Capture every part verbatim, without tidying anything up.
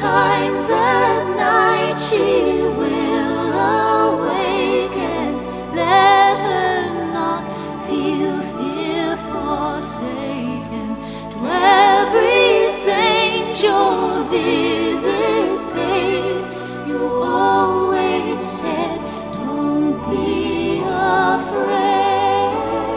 times at night she will awake, and let her not feel fear forsaken. To every saint your visit paid, you always said, don't be afraid.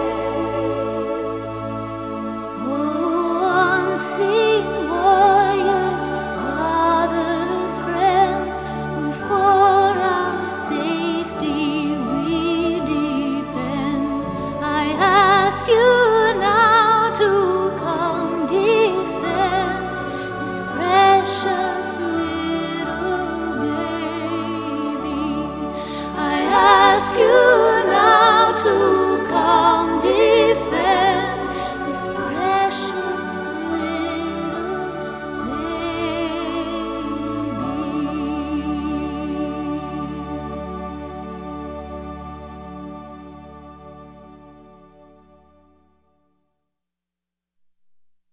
Oh, unseen warriors, fathers, friends, who for our safety we depend, I ask you now to come defend this precious little baby. I ask you